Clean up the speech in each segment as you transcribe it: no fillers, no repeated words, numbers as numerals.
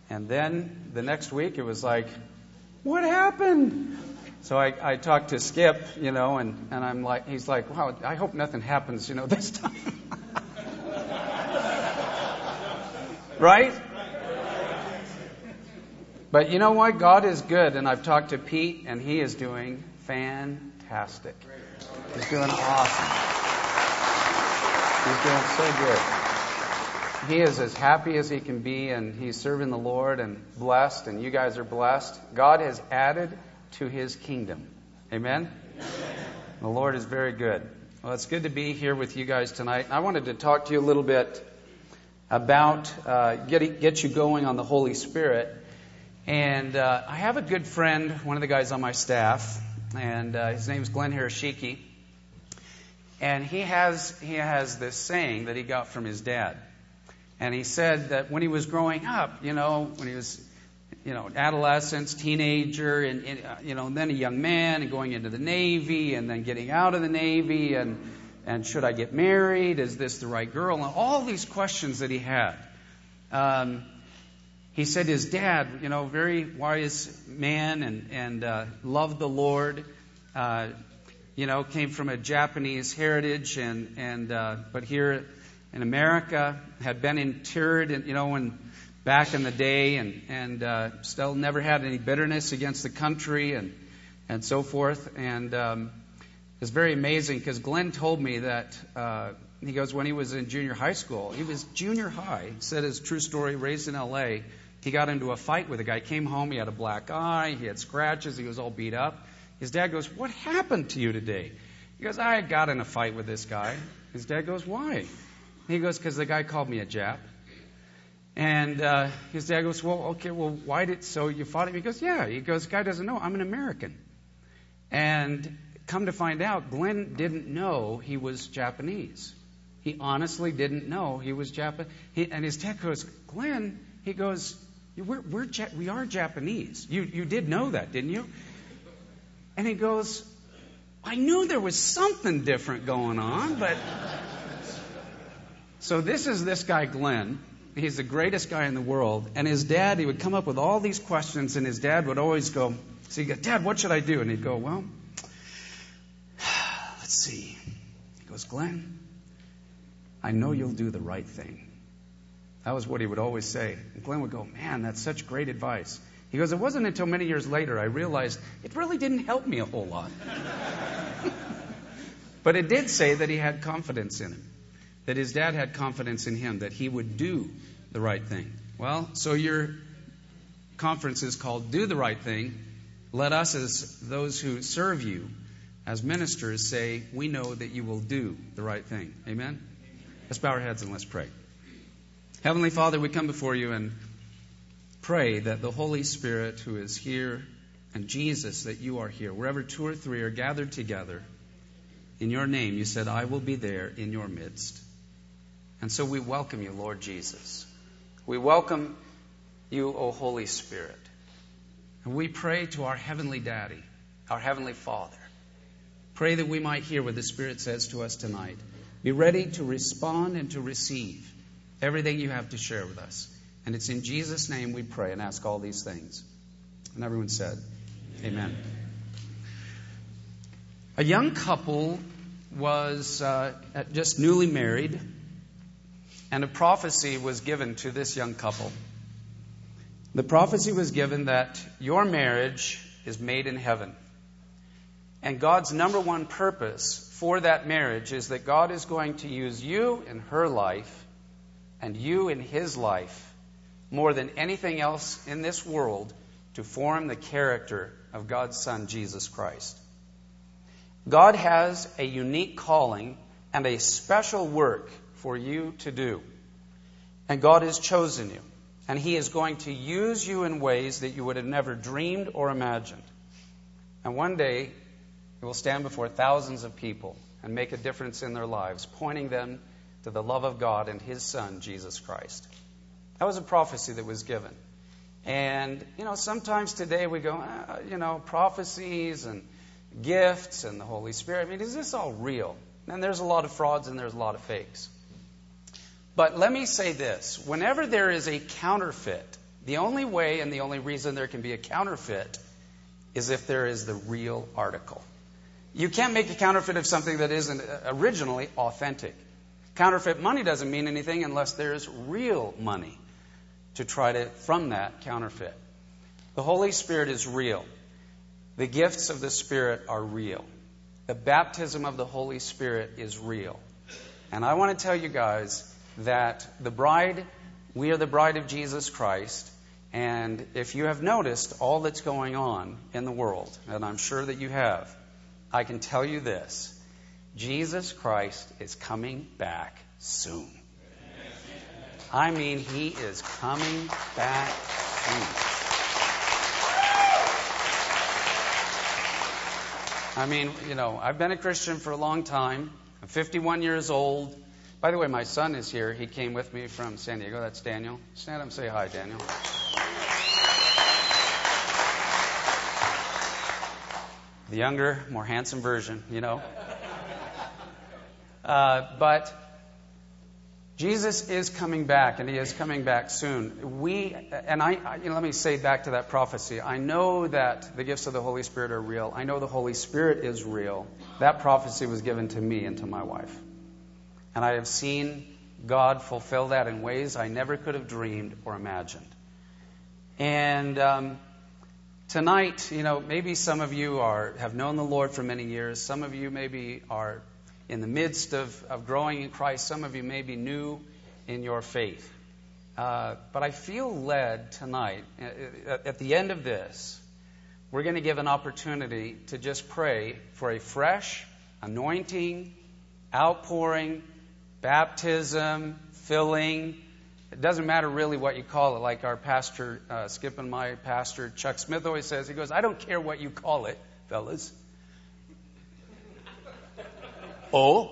And then the next week it was like, what happened? So I talked to Skip, and I'm like, he's like, wow, I hope nothing happens, this time. Right? But you know what? God is good, and I've talked to Pete, and he is doing fantastic. He's doing awesome. He's doing so good. He is as happy as he can be, and he's serving the Lord and blessed, and you guys are blessed. God has added to his kingdom. Amen? The Lord is very good. Well, it's good to be here with you guys tonight. I wanted to talk to you a little bit about get you going on the Holy Spirit. And I have a good friend, one of the guys on my staff, and his name's Glenn Hirashiki. And he has this saying that he got from his dad. And he said that when he was growing up, when he was, adolescence, teenager, and then a young man, and going into the Navy, and then getting out of the Navy, and should I get married? Is this the right girl? And all these questions that he had. He said his dad, very wise man, and loved the Lord. Came from a Japanese heritage, but here in America had been interred, back in the day, and still never had any bitterness against the country, and so forth. And it's very amazing because Glenn told me that he goes, when he was in junior high school, he was junior high. He said his true story, raised in L.A. He got into a fight with a guy. Came home, he had a black eye, he had scratches, he was all beat up. His dad goes, what happened to you today? He goes, I got in a fight with this guy. His dad goes, why? He goes, because the guy called me a Jap. And his dad goes, why so you fought him? He goes, yeah. He goes, the guy doesn't know, I'm an American. And come to find out, Glenn didn't know he was Japanese. He honestly didn't know he was Japanese. And his dad goes, Glenn, he goes, we are Japanese. You did know that, didn't you? And he goes, I knew there was something different going on, but... So this is this guy, Glenn. He's the greatest guy in the world. And his dad, he would come up with all these questions, and his dad would always go, so he'd go, Dad, what should I do? And he'd go, well, let's see. He goes, Glenn, I know you'll do the right thing. That was what he would always say. And Glenn would go, man, that's such great advice. He goes, it wasn't until many years later I realized it really didn't help me a whole lot. But it did say that he had confidence in him, that his dad had confidence in him, that he would do the right thing. Well, so your conference is called Do the Right Thing. Let us, as those who serve you as ministers, say, we know that you will do the right thing. Amen? Let's bow our heads and let's pray. Heavenly Father, we come before you and pray that the Holy Spirit who is here, and Jesus, that you are here. Wherever two or three are gathered together, in your name, you said, I will be there in your midst. And so we welcome you, Lord Jesus. We welcome you, O Holy Spirit. And we pray to our Heavenly Daddy, our Heavenly Father. Pray that we might hear what the Spirit says to us tonight. Be ready to respond and to receive everything you have to share with us. And it's in Jesus' name we pray and ask all these things. And everyone said, Amen. A young couple was just newly married, and a prophecy was given to this young couple. The prophecy was given that your marriage is made in heaven. And God's number one purpose for that marriage is that God is going to use you in her life and you in his life more than anything else in this world to form the character of God's Son, Jesus Christ. God has a unique calling and a special work for you to do. And God has chosen you. And he is going to use you in ways that you would have never dreamed or imagined. And one day, you will stand before thousands of people and make a difference in their lives, pointing them to the love of God and his Son, Jesus Christ. That was a prophecy that was given. And, sometimes today we go, prophecies and gifts and the Holy Spirit. I mean, is this all real? And there's a lot of frauds and there's a lot of fakes. But let me say this. Whenever there is a counterfeit The only way and the only reason there can be a counterfeit is if there is the real article. You can't make a counterfeit of something that isn't originally authentic. Counterfeit money doesn't mean anything unless there's real money to try to from that counterfeit. The Holy Spirit is real. The gifts of the Spirit are real. The baptism of the Holy Spirit is real. And I want to tell you guys that we are the bride of Jesus Christ. And if you have noticed all that's going on in the world, and I'm sure that you have, I can tell you this: Jesus Christ is coming back soon. I mean, He is coming back soon. I mean, I've been a Christian for a long time. I'm 51 years old. By the way, my son is here. He came with me from San Diego. That's Daniel. Stand up and say hi, Daniel. The younger, more handsome version, But Jesus is coming back, and He is coming back soon. Let me say back to that prophecy. I know that the gifts of the Holy Spirit are real. I know the Holy Spirit is real. That prophecy was given to me and to my wife. And I have seen God fulfill that in ways I never could have dreamed or imagined. And tonight, maybe some of you have known the Lord for many years. Some of you maybe are in the midst of growing in Christ. Some of you may be new in your faith. But I feel led tonight, at the end of this, we're going to give an opportunity to just pray for a fresh anointing, outpouring, baptism, filling. It doesn't matter really what you call it, like our pastor, Skip and my pastor, Chuck Smith always says. He goes, I don't care what you call it, fellas. Oh?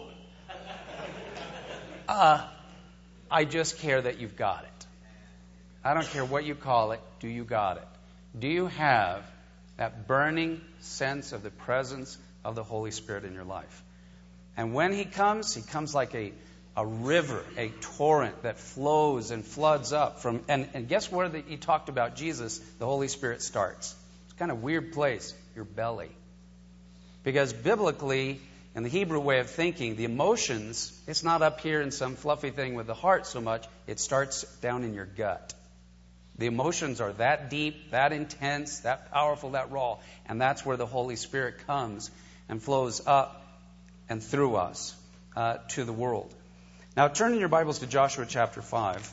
I just care that you've got it. I don't care what you call it. Do you got it? Do you have that burning sense of the presence of the Holy Spirit in your life? And when He comes like a river, a torrent that flows and floods up from. And guess where He talked about Jesus? The Holy Spirit starts. It's kind of a weird place, your belly. Because biblically, in the Hebrew way of thinking, the emotions, it's not up here in some fluffy thing with the heart so much. It starts down in your gut. The emotions are that deep, that intense, that powerful, that raw. And that's where the Holy Spirit comes and flows up and through us to the world. Now turn in your Bibles to Joshua chapter 5.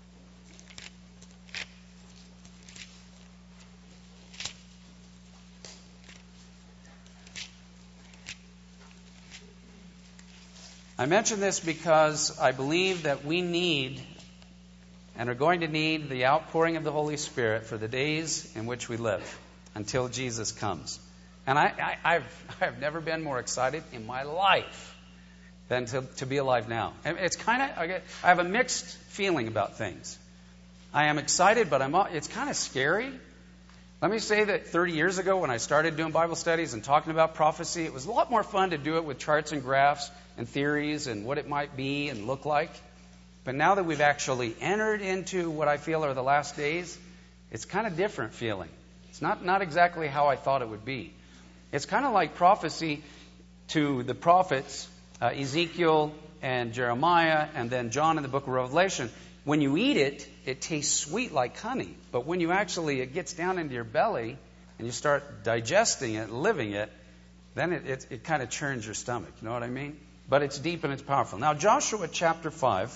I mention this because I believe that we need and are going to need the outpouring of the Holy Spirit for the days in which we live until Jesus comes. And I've never been more excited in my life than to be alive now. And it's kind of, I have a mixed feeling about things. I am excited, but it's kind of scary. Let me say that 30 years ago when I started doing Bible studies and talking about prophecy, it was a lot more fun to do it with charts and graphs and theories and what it might be and look like. But now that we've actually entered into what I feel are the last days, it's kind of different feeling. It's not exactly how I thought it would be. It's kind of like prophecy to the prophets, Ezekiel and Jeremiah, and then John in the book of Revelation. When you eat it, it tastes sweet like honey. But when you it gets down into your belly and you start digesting it, living it, then it kind of churns your stomach. You know what I mean? But it's deep and it's powerful. Now, Joshua chapter 5,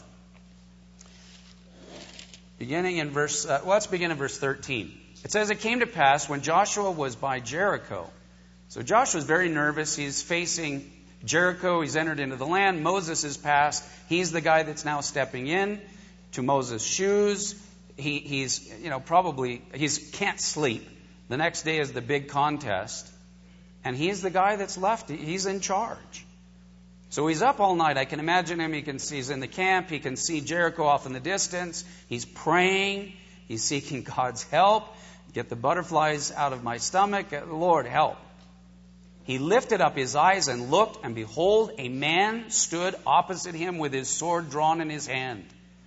beginning in let's begin in verse 13. It says, it came to pass when Joshua was by Jericho. So Joshua's very nervous. He's facing Jericho. He's entered into the land. Moses has passed. He's the guy that's now stepping in to Moses' shoes. He's can't sleep. The next day is the big contest. And he's the guy that's left. He's in charge. So he's up all night. I can imagine him. He's in the camp. He can see Jericho off in the distance. He's praying. He's seeking God's help. Get the butterflies out of my stomach. Lord, help. He lifted up his eyes and looked, and behold, a man stood opposite him with his sword drawn in his hand.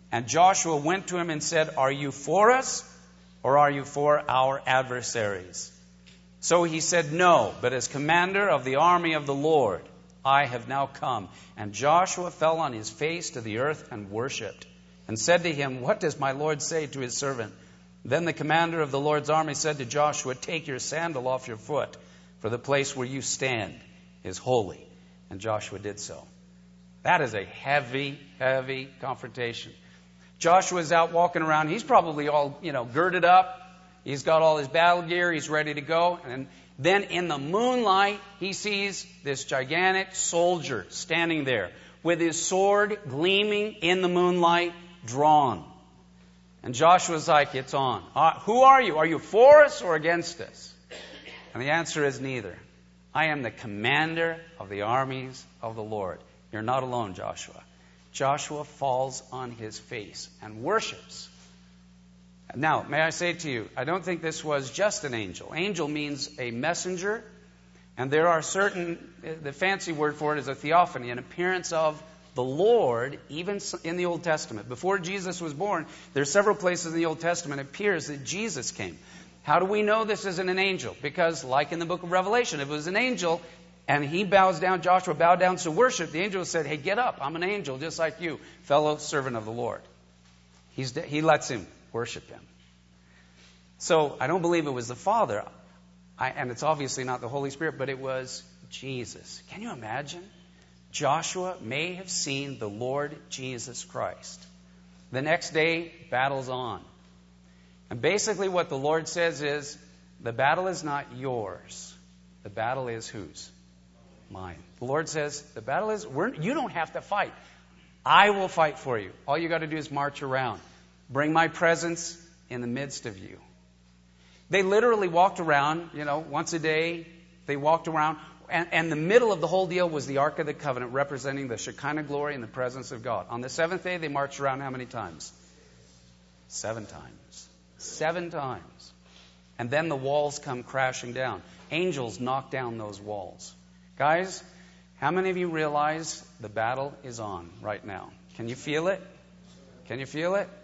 And Joshua went to him and said, "Are you for us, or are you for our adversaries?" So he said, "No, but as commander of the army of the Lord, I have now come." And Joshua fell on his face to the earth and worshipped, and said to him, "What does my Lord say to his servant?" Then the commander of the Lord's army said to Joshua, "Take your sandal off your foot, for the place where you stand is holy." And Joshua did so. That is a heavy, heavy confrontation. Joshua's out walking around. He's probably all, girded up. He's got all his battle gear. He's ready to go. And then in the moonlight, he sees this gigantic soldier standing there with his sword gleaming in the moonlight, drawn. And Joshua's like, "It's on. Who are you? Are you for us or against us?" And the answer is neither. "I am the commander of the armies of the Lord." You're not alone, Joshua. Joshua falls on his face and worships. Now, may I say to you, I don't think this was just an angel. Angel means a messenger, and there are the fancy word for it is a theophany, an appearance of the Lord, even in the Old Testament. Before Jesus was born, there are several places in the Old Testament it appears that Jesus came. How do we know this isn't an angel? Because, like in the book of Revelation, if it was an angel, and he bows down, Joshua bowed down to worship, the angel said, "Hey, get up. I'm an angel just like you, fellow servant of the Lord." He lets him worship him. So I don't believe it was the Father, and it's obviously not the Holy Spirit, but it was Jesus. Can you imagine? Joshua may have seen the Lord Jesus Christ. The next day, battle's on. And basically what the Lord says is, the battle is not yours. The battle is whose? Mine. The Lord says, the battle is, you don't have to fight. I will fight for you. All you got to do is march around. Bring my presence in the midst of you. They literally walked around, once a day. They walked around. And the middle of the whole deal was the Ark of the Covenant, representing the Shekinah glory and the presence of God. On the seventh day, they marched around how many times? 7 times. 7 times. And then the walls come crashing down. Angels knock down those walls. Guys, how many of you realize the battle is on right now? Can you feel it? Can you feel it?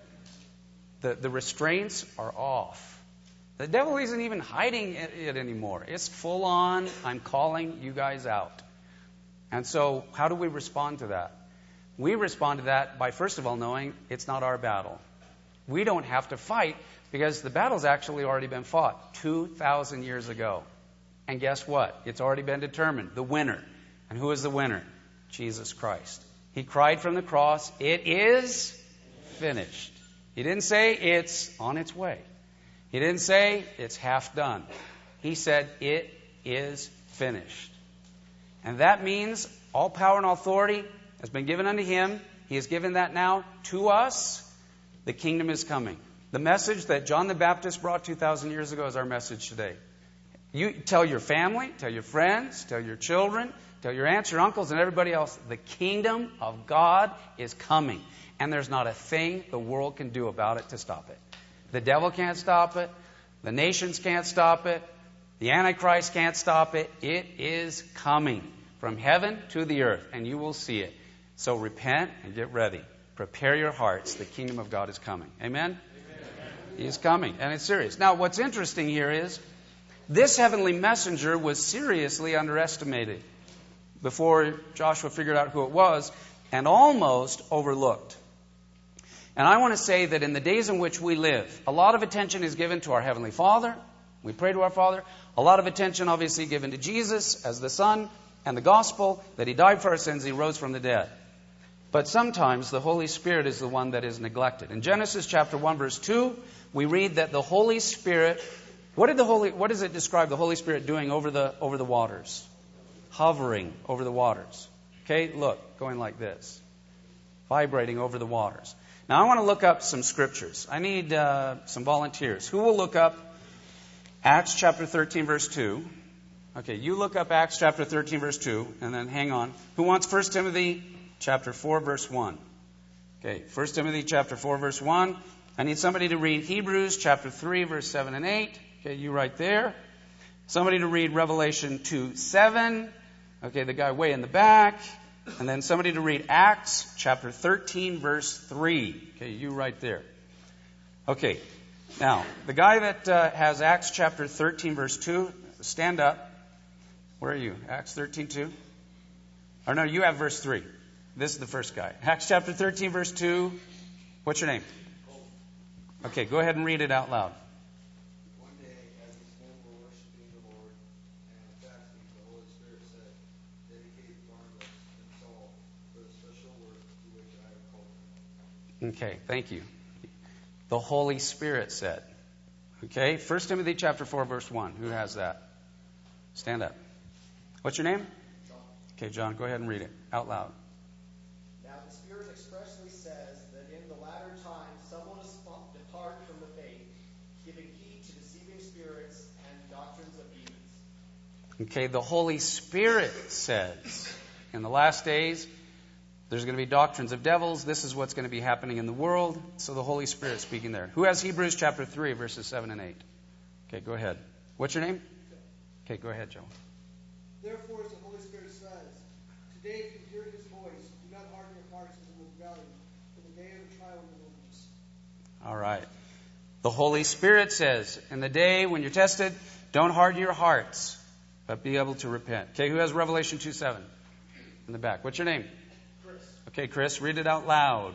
The restraints are off. The devil isn't even hiding it anymore. It's full on, I'm calling you guys out. And so, how do we respond to that? We respond to that by, first of all, knowing it's not our battle. We don't have to fight because the battle's actually already been fought 2,000 years ago. And guess what? It's already been determined. The winner. And who is the winner? Jesus Christ. He cried from the cross, "It is finished." He didn't say it's on its way. He didn't say it's half done. He said it is finished. And that means all power and authority has been given unto him. He has given that now to us. The kingdom is coming. The message that John the Baptist brought 2,000 years ago is our message today. You tell your family, tell your friends, tell your children, tell your aunts, your uncles, and everybody else, the kingdom of God is coming. And there's not a thing the world can do about it to stop it. The devil can't stop it. The nations can't stop it. The Antichrist can't stop it. It is coming from heaven to the earth, and you will see it. So repent and get ready. Prepare your hearts. The kingdom of God is coming. Amen? He is coming, and it's serious. Now, what's interesting here is this heavenly messenger was seriously underestimated before Joshua figured out who it was, and almost overlooked. And I want to say that in the days in which we live, a lot of attention is given to our Heavenly Father. We pray to our Father. A lot of attention obviously given to Jesus as the Son and the gospel, that He died for our sins, He rose from the dead. But sometimes the Holy Spirit is the one that is neglected. In Genesis chapter 1 verse 2, we read that the Holy Spirit, what does it describe the Holy Spirit doing over the waters? Hovering over the waters. Okay, look, going like this. Vibrating over the waters. Now I want to look up some scriptures. I need some volunteers. Who will look up Acts chapter 13 verse 2? Okay, you look up Acts chapter 13 verse 2, and then hang on. Who wants 1 Timothy chapter 4 verse 1? Okay, 1 Timothy chapter 4 verse 1. I need somebody to read Hebrews chapter 3 verse 7 and 8. Okay, you right there. Somebody to read Revelation 2:7. Okay, the guy way in the back. And then somebody to read Acts chapter 13, verse 3. Okay, you right there. Okay, now, the guy that has Acts chapter 13, verse 2, stand up. Where are you? Acts 13, 2? Or no, you have verse 3. This is the first guy. Acts chapter 13, verse 2. What's your name? Okay, go ahead and read it out loud. One day, as his men were worshiping the Lord and fasting, the Holy Spirit said, "Dedicate Barnabas and Saul for the special work to which I have called them." Okay, thank you. The Holy Spirit said. Okay, 1 Timothy chapter 4, verse 1. Who has that? Stand up. What's your name? John. Okay, John, go ahead and read it out loud. Now the Spirit expressly says that in the latter times some will depart from the faith, giving heed to deceiving spirits and doctrines of demons. Okay, the Holy Spirit says in the last days there's going to be doctrines of devils. This is what's going to be happening in the world. So the Holy Spirit speaking there. Who has Hebrews chapter 3, verses 7 and 8? Okay, go ahead. What's your name? Okay, go ahead, Joe. Therefore, as the Holy Spirit says, today if you hear his voice, do not harden your hearts as in the rebellion, for the day of the trial in the wilderness. All right. The Holy Spirit says, in the day when you're tested, don't harden your hearts, but be able to repent. Okay, who has Revelation 2:7? In the back. What's your name? Chris. Okay, Chris, read it out loud.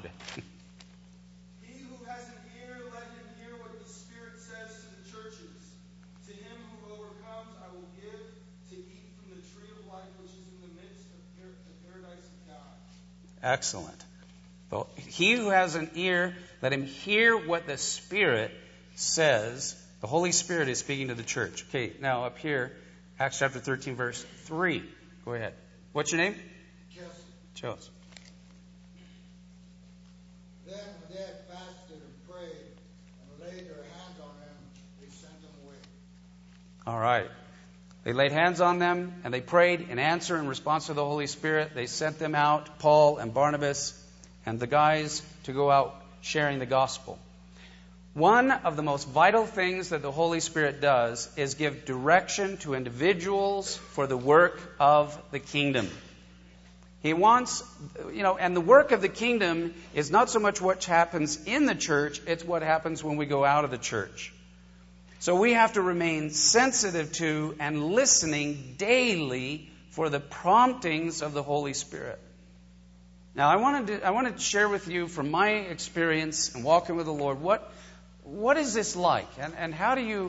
He who has an ear, let him hear what the Spirit says to the churches. To him who overcomes, I will give to eat from the tree of life which is in the midst of the paradise of God. Excellent. So, he who has an ear, let him hear what the Spirit says. The Holy Spirit is speaking to the church. Okay, now up here, Acts chapter 13, verse 3. Go ahead. What's your name? Joseph. Then when they had fasted and prayed and laid their hands on them, they sent them away. All right. They laid hands on them and they prayed in answer in response to the Holy Spirit. They sent them out, Paul and Barnabas and the guys, to go out sharing the gospel. One of the most vital things that the Holy Spirit does is give direction to individuals for the work of the kingdom. He wants, and the work of the kingdom is not so much what happens in the church, it's what happens when we go out of the church. So we have to remain sensitive to and listening daily for the promptings of the Holy Spirit. Now, I wanted to share with you from my experience in walking with the Lord, what is this like? And how do you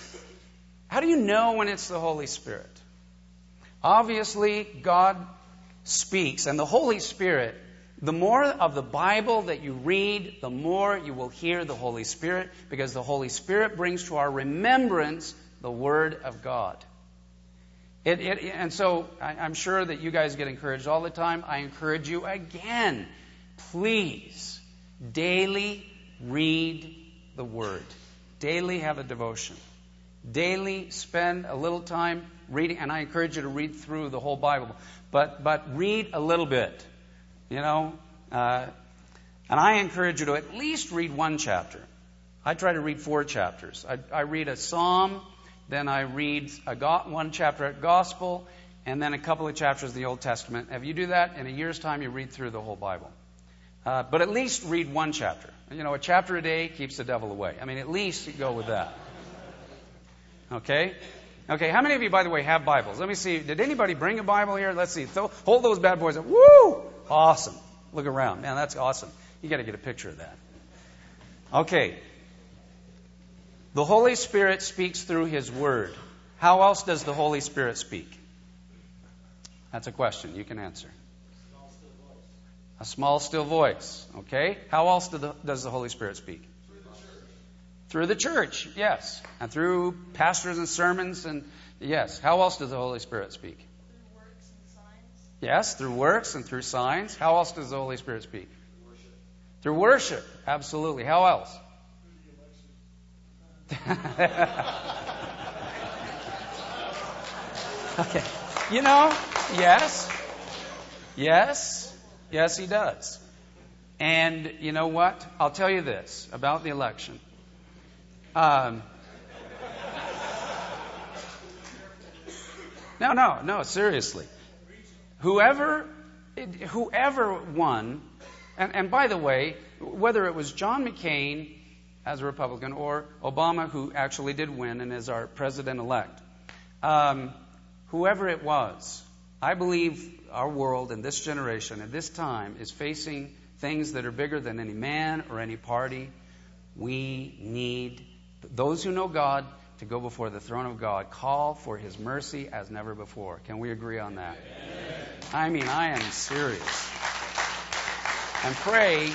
know when it's the Holy Spirit? Obviously, God speaks, and the Holy Spirit, the more of the Bible that you read, the more you will hear the Holy Spirit, because the Holy Spirit brings to our remembrance the Word of God. And so I'm sure that you guys get encouraged all the time. I encourage you again, please, daily read the Word. Daily have a devotion. Daily spend a little time reading, and I encourage you to read through the whole Bible. But read a little bit, and I encourage you to at least read one chapter. I try to read 4 chapters. I read a psalm, then I read one chapter at Gospel, and then a couple of chapters of the Old Testament. If you do that, in a year's time, you read through the whole Bible. But at least read one chapter. A chapter a day keeps the devil away. At least you go with that. Okay? Okay, how many of you, by the way, have Bibles? Let me see. Did anybody bring a Bible here? Let's see. Hold those bad boys up. Woo! Awesome. Look around. Man, that's awesome. You got to get a picture of that. Okay. The Holy Spirit speaks through His Word. How else does the Holy Spirit speak? That's a question you can answer. A small, still voice. Okay. How else does the Holy Spirit speak? Through the church, yes. And through pastors and sermons, and yes. How else does the Holy Spirit speak? Through works and signs. Yes, through works and through signs. How else does the Holy Spirit speak? Through worship, absolutely. How else? Okay. Yes. Yes, He does. And you know what? I'll tell you this about the election. No, seriously. Whoever whoever won, and by the way, whether it was John McCain as a Republican or Obama, who actually did win and is our president-elect, whoever it was, I believe our world and this generation at this time is facing things that are bigger than any man or any party. We need those who know God to go before the throne of God, call for His mercy as never before. Can we agree on that? Amen. I mean, I am serious. And pray.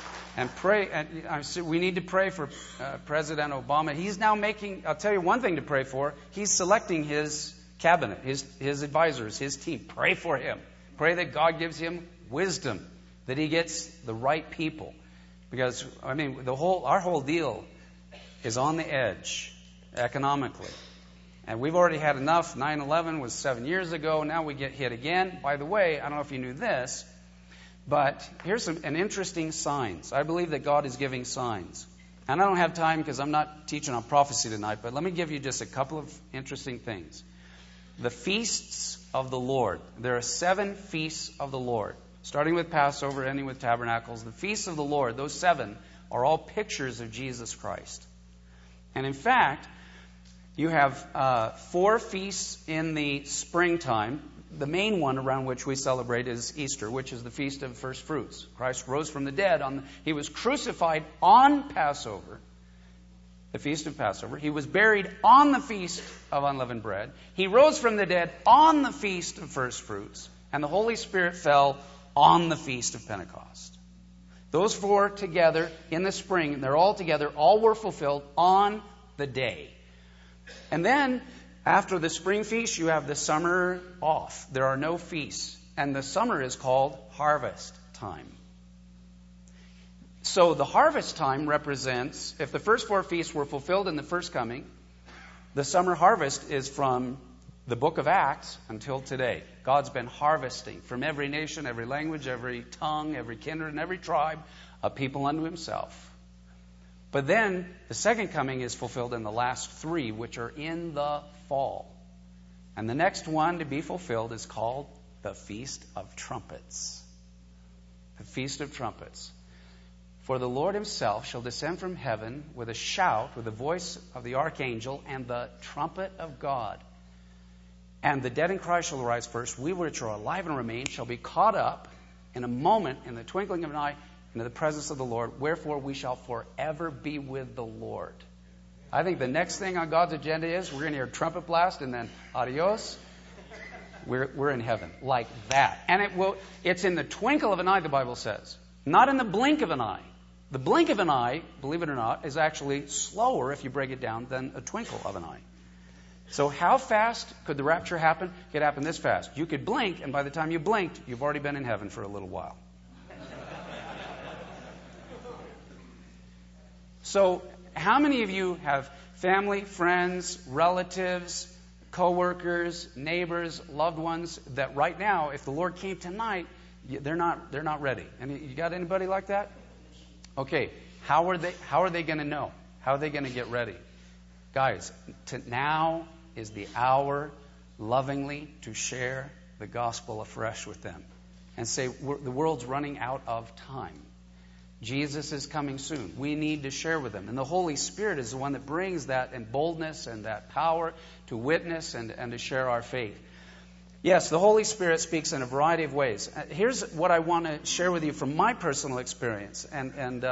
We need to pray for President Obama. He's now making, I'll tell you one thing to pray for. He's selecting his cabinet, his advisors, his team. Pray for him. Pray that God gives him wisdom, that he gets the right people. Because, I mean, our whole deal is on the edge economically. And we've already had enough. 9/11 was 7 years ago. Now we get hit again. By the way, I don't know if you knew this, but here's an interesting signs. I believe that God is giving signs. And I don't have time because I'm not teaching on prophecy tonight, but let me give you just a couple of interesting things. The feasts of the Lord. There are 7 feasts of the Lord, starting with Passover, ending with Tabernacles. The feasts of the Lord, those 7, are all pictures of Jesus Christ. And in fact, you have 4 feasts in the springtime. The main one around which we celebrate is Easter, which is the Feast of First Fruits. Christ rose from the dead. He was crucified on Passover, the Feast of Passover. He was buried on the Feast of Unleavened Bread. He rose from the dead on the Feast of First Fruits. And the Holy Spirit fell on the Feast of Pentecost. Those 4 together in the spring, they're all together, all were fulfilled on the day. And then, after the spring feast, you have the summer off. There are no feasts. And the summer is called harvest time. So the harvest time represents, if the first 4 feasts were fulfilled in the first coming, the summer harvest is from the book of Acts until today. God's been harvesting from every nation, every language, every tongue, every kindred, and every tribe of people unto Himself. But then the second coming is fulfilled in the last 3, which are in the fall. And the next one to be fulfilled is called the Feast of Trumpets. The Feast of Trumpets. For the Lord Himself shall descend from heaven with a shout, with the voice of the archangel, and the trumpet of God. And the dead in Christ shall arise first. We which are alive and remain shall be caught up in a moment, in the twinkling of an eye, into the presence of the Lord. Wherefore we shall forever be with the Lord. I think the next thing on God's agenda is we're going to hear a trumpet blast and then adios. We're in heaven like that. And it's in the twinkle of an eye, the Bible says. Not in the blink of an eye. The blink of an eye, believe it or not, is actually slower if you break it down than a twinkle of an eye. So how fast could the rapture happen? It could happen this fast. You could blink, and by the time you blinked, you've already been in heaven for a little while. So how many of you have family, friends, relatives, co-workers, neighbors, loved ones that right now, if the Lord came tonight, they're not ready? And you got anybody like that? Okay, how are they going to know? How are they going to get ready? Guys, now is the hour lovingly to share the gospel afresh with them and say the world's running out of time. Jesus is coming soon. We need to share with them. And the Holy Spirit is the one that brings that and boldness and that power to witness and to share our faith. Yes, the Holy Spirit speaks in a variety of ways. Here's what I want to share with you from my personal experience. And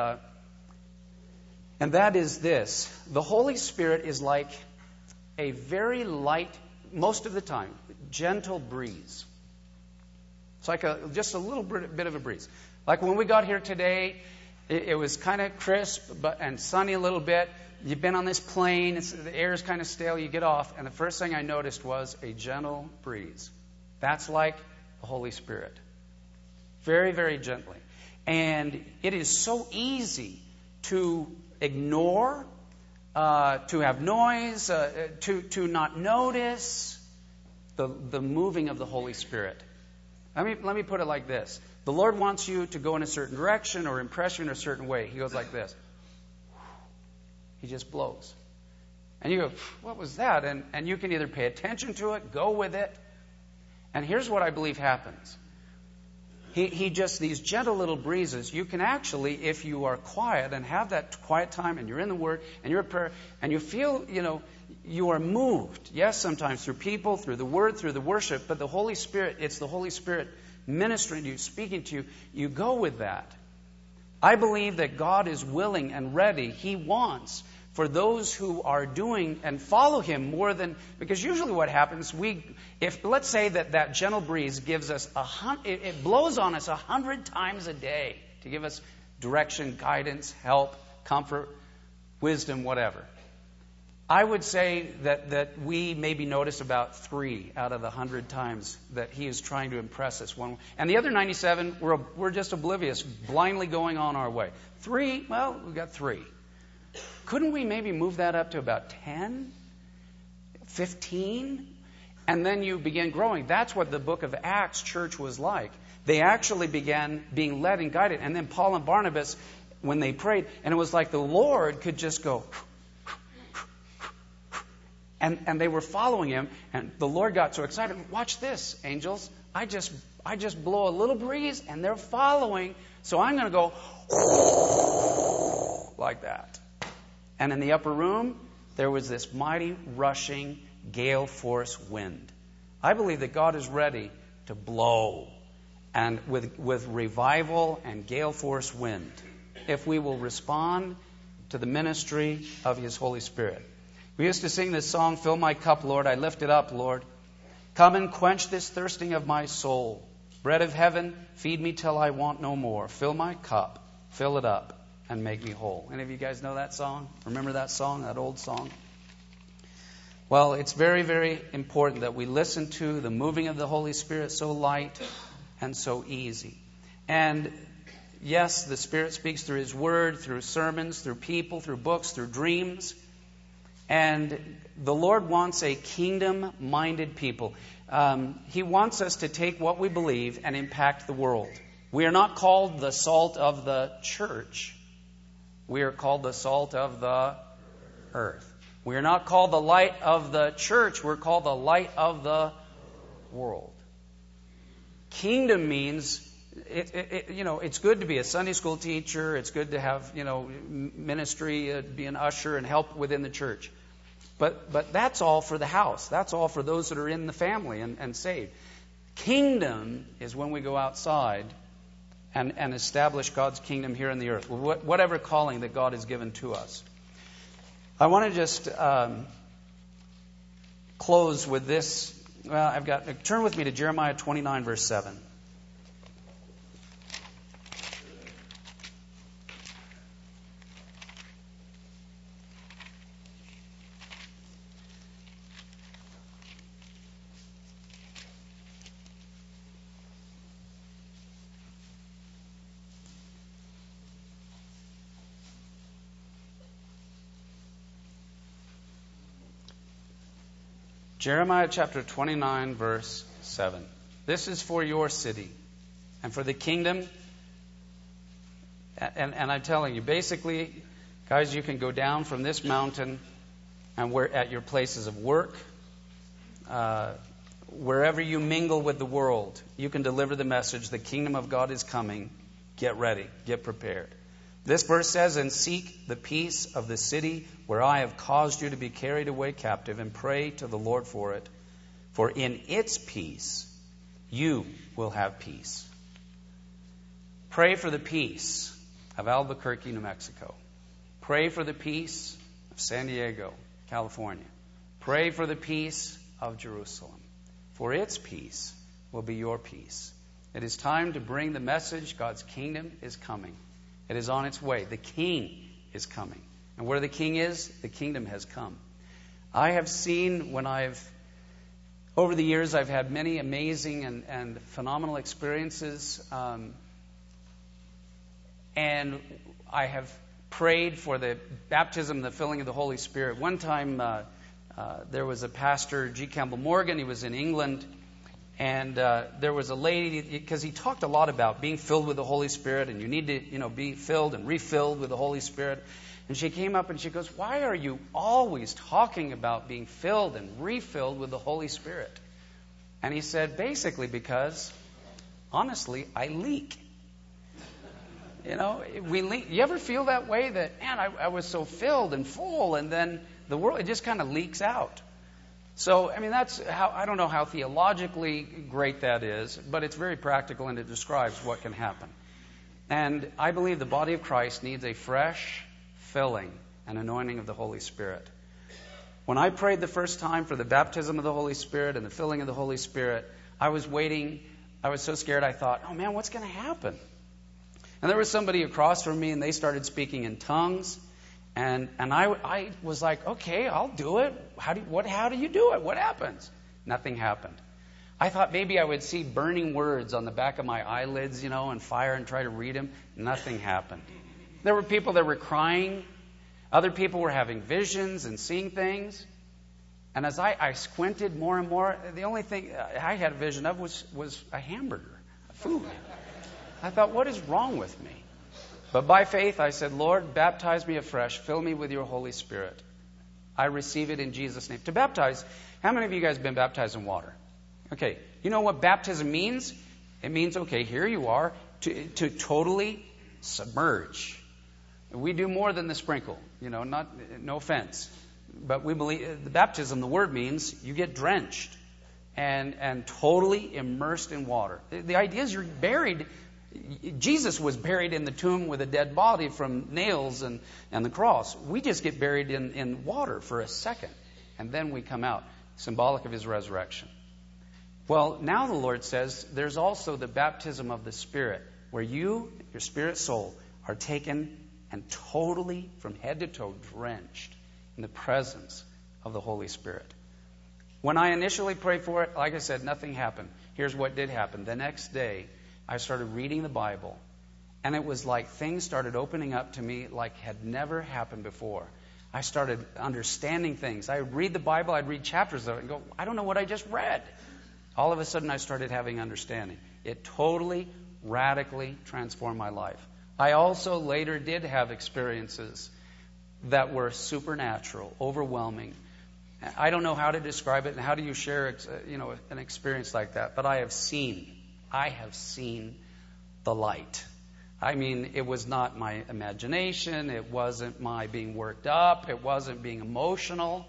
that is this. The Holy Spirit is like a very light, most of the time, gentle breeze. It's like just a little bit of a breeze. Like when we got here today, it was kind of crisp and sunny a little bit. You've been on this plane, the air is kind of stale, you get off, and the first thing I noticed was a gentle breeze. That's like the Holy Spirit. Very, very gently. And it is so easy to ignore, to have noise, to not notice the moving of the Holy Spirit. Let me put it like this. The Lord wants you to go in a certain direction or impress you in a certain way. He goes like this. He just blows. And you go, what was that? And you can either pay attention to it, go with it. And here's what I believe happens. He just, these gentle little breezes, you can actually, if you are quiet and have that quiet time and you're in the Word and you're in prayer and you feel, you are moved. Yes, sometimes through people, through the Word, through the worship, but the Holy Spirit, it's the Holy Spirit ministering to you, speaking to you. You go with that. I believe that God is willing and ready. He wants for those who are doing and follow Him more than, because usually what happens, if let's say that gentle breeze gives us it blows on us 100 times a day to give us direction, guidance, help, comfort, wisdom, whatever. I would say that we maybe notice about 3 out of the 100 times that He is trying to impress us one, and the other 97 we're just oblivious, blindly going on our way. 3, well, we got 3. Couldn't we maybe move that up to about 10, 15? And then you begin growing. That's what the book of Acts church was like. They actually began being led and guided. And then Paul and Barnabas, when they prayed, and it was like the Lord could just go, and they were following Him, and the Lord got so excited. Watch this, angels. I just blow a little breeze, and they're following. So I'm going to go like that. And in the upper room, there was this mighty, rushing, gale force wind. I believe that God is ready to blow, and with revival and gale force wind, if we will respond to the ministry of His Holy Spirit. We used to sing this song, "Fill my cup, Lord, I lift it up, Lord. Come and quench this thirsting of my soul. Bread of heaven, feed me till I want no more. Fill my cup, fill it up, and make me whole." Any of you guys know that song? Remember that song, that old song? Well, it's very, very important that we listen to the moving of the Holy Spirit, so light and so easy. And yes, the Spirit speaks through His Word, through sermons, through people, through books, through dreams. And the Lord wants a kingdom-minded people. He wants us to take what we believe and impact the world. We are not called the salt of the church. We are called the salt of the earth. We are not called the light of the church. We're called the light of the world. Kingdom means, it's good to be a Sunday school teacher. It's good to have, ministry, be an usher and help within the church. But that's all for the house. That's all for those that are in the family and saved. Kingdom is when we go outside and establish God's kingdom here on the earth, whatever calling that God has given to us. I want to just close with this. Well, turn with me to Jeremiah 29, verse 7. Jeremiah chapter 29, verse 7. This is for your city and for the kingdom. And I'm telling you, basically, guys, you can go down from this mountain and we're at your places of work. Wherever you mingle with the world, you can deliver the message, the kingdom of God is coming. Get ready. Get prepared. This verse says, "And seek the peace of the city where I have caused you to be carried away captive, and pray to the Lord for it. For in its peace you will have peace." Pray for the peace of Albuquerque, New Mexico. Pray for the peace of San Diego, California. Pray for the peace of Jerusalem. For its peace will be your peace. It is time to bring the message, God's kingdom is coming. It is on its way. The King is coming. And where the King is, the kingdom has come. I have seen over the years, I've had many amazing and phenomenal experiences. And I have prayed for the baptism and the filling of the Holy Spirit. One time, there was a pastor, G. Campbell Morgan. He was in England. And there was a lady, because he talked a lot about being filled with the Holy Spirit, and you need to, be filled and refilled with the Holy Spirit. And she came up and she goes, "Why are you always talking about being filled and refilled with the Holy Spirit?" And he said, basically because honestly, I leak. You know, we leak. You ever feel that way? That, man, I was so filled and full, and then the world, it just kind of leaks out. So, I mean, that's how, I don't know how theologically great that is, but it's very practical, and it describes what can happen. And I believe the body of Christ needs a fresh filling and anointing of the Holy Spirit. When I prayed the first time for the baptism of the Holy Spirit and the filling of the Holy Spirit, I was waiting. I was so scared, I thought, oh man, what's going to happen? And there was somebody across from me, and they started speaking in tongues. And I was like, okay, I'll do it. How do you do it? What happens? Nothing happened. I thought maybe I would see burning words on the back of my eyelids, you know, and fire and try to read them. Nothing happened. There were people that were crying. Other people were having visions and seeing things. And as I squinted more and more, the only thing I had a vision of was a hamburger, food. I thought, what is wrong with me? But by faith, I said, Lord, baptize me afresh. Fill me with your Holy Spirit. I receive it in Jesus' name. To baptize, how many of you guys have been baptized in water? Okay, you know what baptism means? It means, okay, here you are, to totally submerge. We do more than the sprinkle, you know, no offense. But we believe the baptism, the word means you get drenched and totally immersed in water. The idea is you're buried. Jesus was buried in the tomb with a dead body from nails and the cross. We just get buried in water for a second, and then we come out, symbolic of his resurrection. Well, now the Lord says there's also the baptism of the Spirit, where you, your spirit, soul, are taken and totally, from head to toe, drenched in the presence of the Holy Spirit. When I initially prayed for it, like I said, nothing happened. Here's what did happen. The next day, I started reading the Bible, and it was like things started opening up to me like had never happened before. I started understanding things. I would read the Bible, I'd read chapters of it and go, I don't know what I just read. All of a sudden, I started having understanding. It totally, radically transformed my life. I also later did have experiences that were supernatural, overwhelming. I don't know how to describe it, and how do you share, an experience like that? But I have seen the light. I mean, it was not my imagination. It wasn't my being worked up. It wasn't being emotional.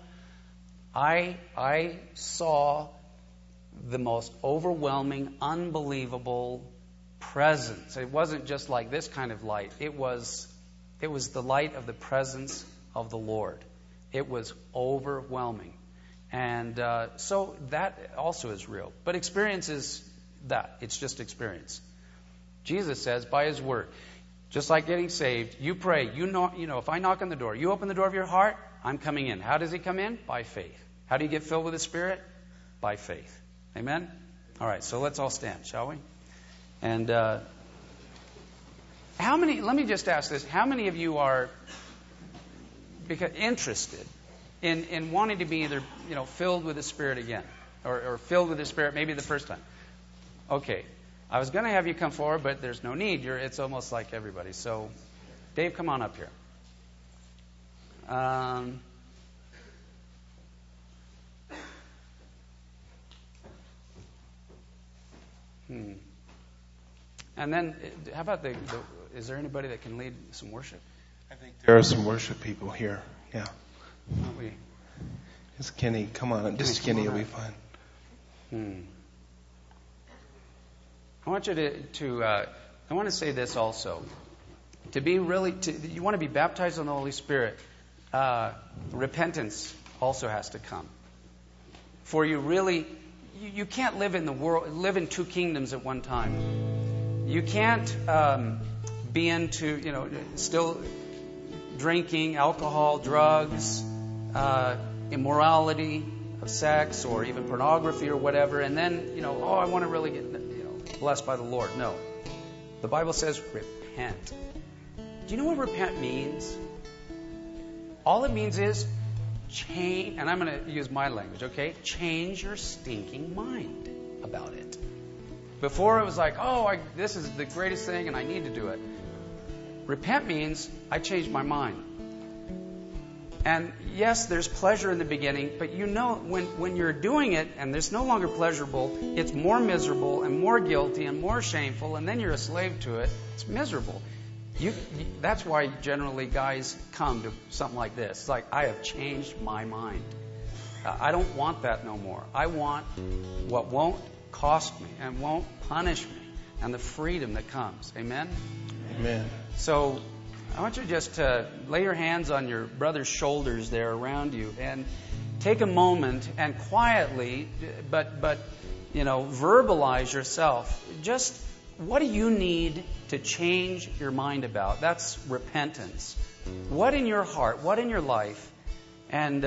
I saw the most overwhelming, unbelievable presence. It wasn't just like this kind of light. It was the light of the presence of the Lord. It was overwhelming. And so that also is real. But experience is that. It's just experience. Jesus says by his word, just like getting saved, you pray. You know, if I knock on the door, you open the door of your heart, I'm coming in. How does he come in? By faith. How do you get filled with the Spirit? By faith. Amen? All right, so let's all stand, shall we? And let me just ask this. How many of you are interested in wanting to be either, filled with the Spirit again or filled with the Spirit maybe the first time? Okay. I was going to have you come forward, but there's no need. It's almost like everybody. So, Dave, come on up here. And then, how about is there anybody that can lead some worship? I think there are some worship people here. Yeah. We? It's Kenny. Come on. Just Kenny will be fine. I want you to I want to say this also. You want to be baptized in the Holy Spirit, repentance also has to come. For you really, you can't live in two kingdoms at one time. You can't be into, still drinking, alcohol, drugs, immorality of sex, or even pornography or whatever, and then, I want to really get, blessed by the Lord. No. The Bible says repent. Do you know what repent means? All it means is change, and I'm going to use my language, okay? Change your stinking mind about it. Before it was like, this is the greatest thing and I need to do it. Repent means I changed my mind. And yes, there's pleasure in the beginning, but you know when you're doing it and it's no longer pleasurable, it's more miserable and more guilty and more shameful, and then you're a slave to it. It's miserable. That's why generally guys come to something like this. It's like, I have changed my mind. I don't want that no more. I want what won't cost me and won't punish me, and the freedom that comes. Amen? Amen. So I want you just to lay your hands on your brother's shoulders there around you and take a moment and quietly, but verbalize yourself. Just what do you need to change your mind about? That's repentance. What in your heart? What in your life? And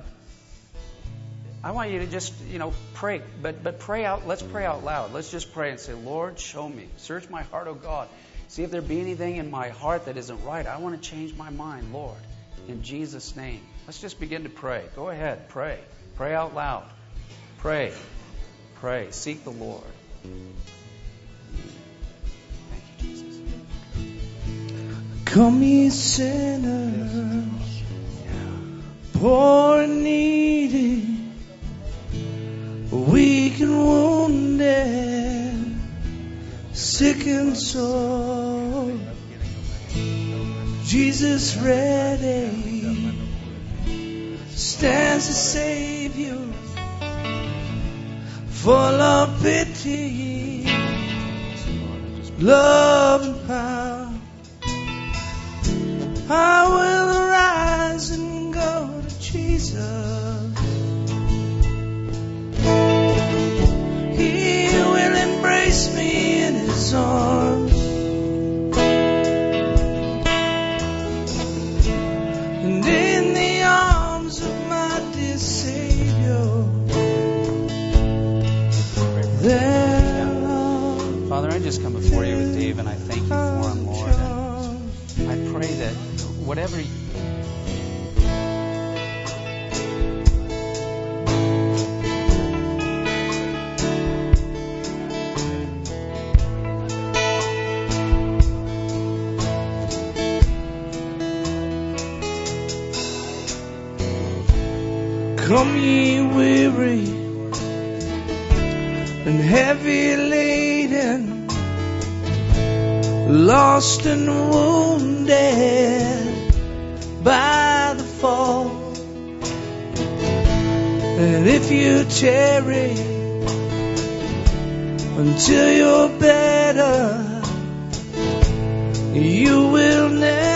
I want you to just, pray. But pray out. Let's pray out loud. Let's just pray and say, Lord, show me. Search my heart, oh God. See if there be anything in my heart that isn't right. I want to change my mind, Lord, in Jesus' name. Let's just begin to pray. Go ahead, pray. Pray out loud. Pray. Pray. Seek the Lord. Thank you, Jesus. Come ye sinners, poor and needy, weak and wounded, sick and sore. Jesus ready stands to save you, full of pity, love and power. I will arise and go to Jesus. He will embrace me in His arms. And in the arms of my dear Savior, there Father, I just come before you with Dave, and I thank you for him, Lord. And I pray that whatever Come ye weary and heavy laden, lost and wounded by the fall. And if you tarry until you're better, you will never